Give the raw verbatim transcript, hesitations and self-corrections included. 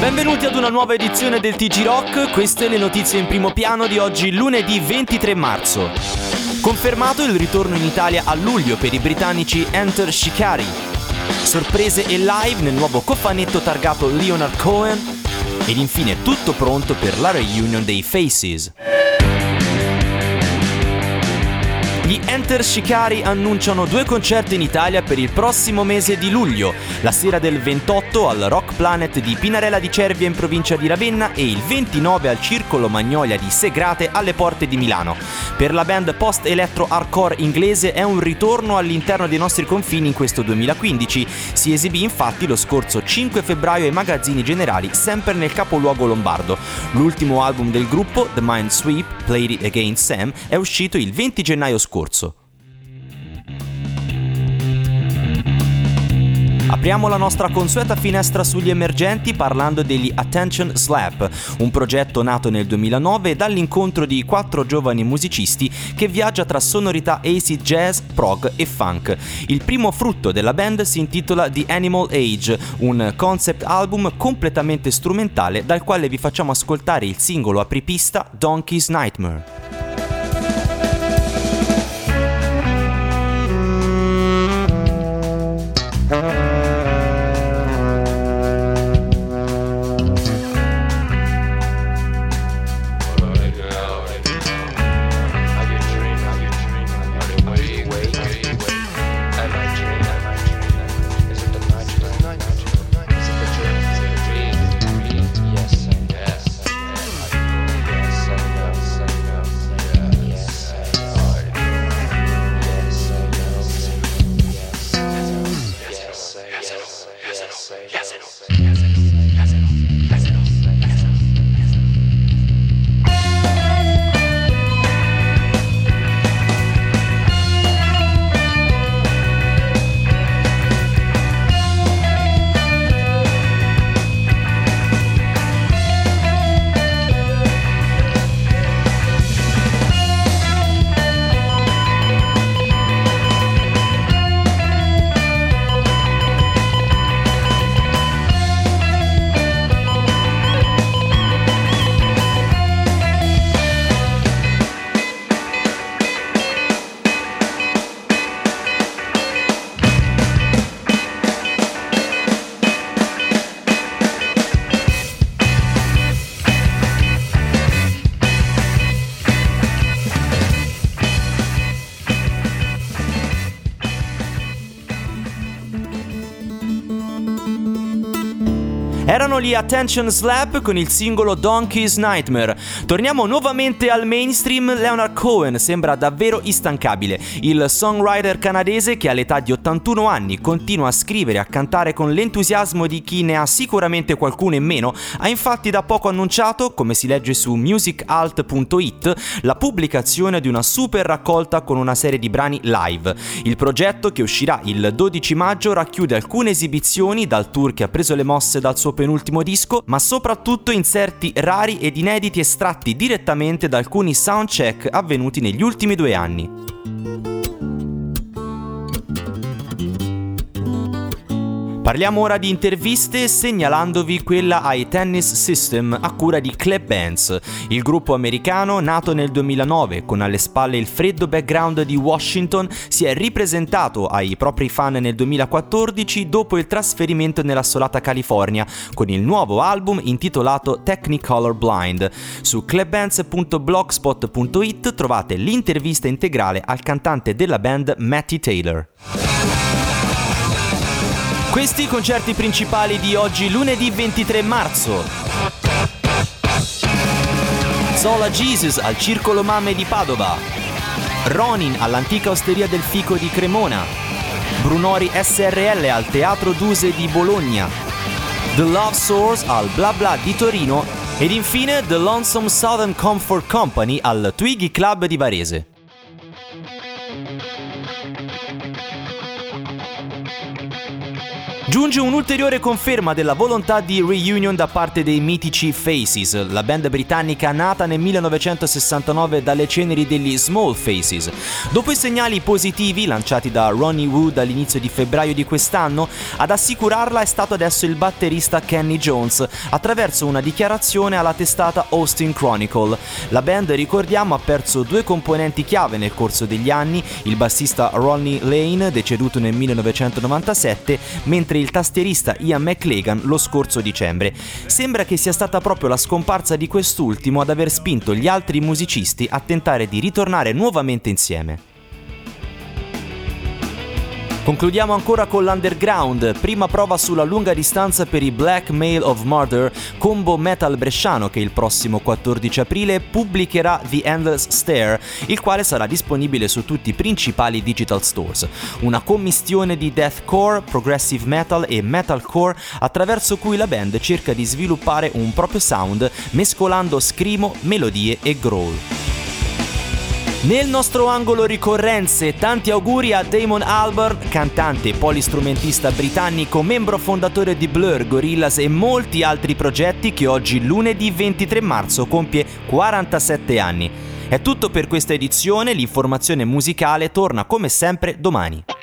Benvenuti ad una nuova edizione del T G Rock, queste le notizie in primo piano di oggi lunedì ventitré marzo. Confermato il ritorno in Italia a luglio per i britannici Enter Shikari. Sorprese e live nel nuovo cofanetto targato Leonard Cohen. Ed infine tutto pronto per la reunion dei Faces. Gli Enter Shikari annunciano due concerti in Italia per il prossimo mese di luglio, la sera del ventotto al Rock Planet di Pinarella di Cervia in provincia di Ravenna e il ventinove al Circolo Magnolia di Segrate alle porte di Milano. Per la band post-electro hardcore inglese è un ritorno all'interno dei nostri confini in questo duemilaquindici. Si esibì infatti lo scorso cinque febbraio ai Magazzini Generali, sempre nel capoluogo lombardo. L'ultimo album del gruppo, The Mind Sweep, Played It Against Sam, è uscito il venti gennaio scorso. Apriamo la nostra consueta finestra sugli emergenti parlando degli Attention Slap, un progetto nato nel duemilanove dall'incontro di quattro giovani musicisti che viaggia tra sonorità acid jazz, prog e funk. Il primo frutto della band si intitola The Animal Age, un concept album completamente strumentale dal quale vi facciamo ascoltare il singolo apripista Donkey's Nightmare. Erano gli Attention Slap con il singolo Donkey's Nightmare. Torniamo nuovamente al mainstream. Leonard Cohen sembra davvero instancabile. Il songwriter canadese, che all'età di ottantuno anni continua a scrivere e a cantare con l'entusiasmo di chi ne ha sicuramente qualcuno in meno, ha infatti da poco annunciato, come si legge su music alt punto it, la pubblicazione di una super raccolta con una serie di brani live. Il progetto, che uscirà il dodici maggio, racchiude alcune esibizioni dal tour che ha preso le mosse dal suo penultimo disco, ma soprattutto inserti rari ed inediti estratti direttamente da alcuni soundcheck avvenuti negli ultimi due anni. Parliamo ora di interviste, segnalandovi quella ai Tennis System a cura di Club Bands. Il gruppo americano, nato nel duemilanove con alle spalle il freddo background di Washington, si è ripresentato ai propri fan nel duemilaquattordici dopo il trasferimento nell'assolata California con il nuovo album intitolato Technicolor Blind. Su clubbands punto blogspot punto it trovate l'intervista integrale al cantante della band Matty Taylor. Questi i concerti principali di oggi lunedì ventitré marzo. Zola Jesus al Circolo Mamme di Padova. Ronin all'antica osteria del Fico di Cremona. Brunori S R L al Teatro Duse di Bologna. The Love Source al Bla Bla di Torino. Ed infine The Lonesome Southern Comfort Company al Twiggy Club di Varese. Giunge un'ulteriore conferma della volontà di reunion da parte dei mitici Faces, la band britannica nata nel millenovecentosessantanove dalle ceneri degli Small Faces. Dopo i segnali positivi lanciati da Ronnie Wood all'inizio di febbraio di quest'anno, ad assicurarla è stato adesso il batterista Kenny Jones, attraverso una dichiarazione alla testata Austin Chronicle. La band, ricordiamo, ha perso due componenti chiave nel corso degli anni, il bassista Ronnie Lane, deceduto nel millenovecentonovantasette, mentre il tastierista Ian McLagan lo scorso dicembre. Sembra che sia stata proprio la scomparsa di quest'ultimo ad aver spinto gli altri musicisti a tentare di ritornare nuovamente insieme. Concludiamo ancora con l'Underground, prima prova sulla lunga distanza per i Black Mail of Murder, combo metal bresciano che il prossimo quattordici aprile pubblicherà The Endless Stare, il quale sarà disponibile su tutti i principali digital stores. Una commistione di deathcore, progressive metal e metalcore attraverso cui la band cerca di sviluppare un proprio sound mescolando scrimo, melodie e growl. Nel nostro angolo ricorrenze, tanti auguri a Damon Albarn, cantante e polistrumentista britannico, membro fondatore di Blur, Gorillaz e molti altri progetti, che oggi lunedì ventitré marzo compie quarantasette anni. È tutto per questa edizione, l'informazione musicale torna come sempre domani.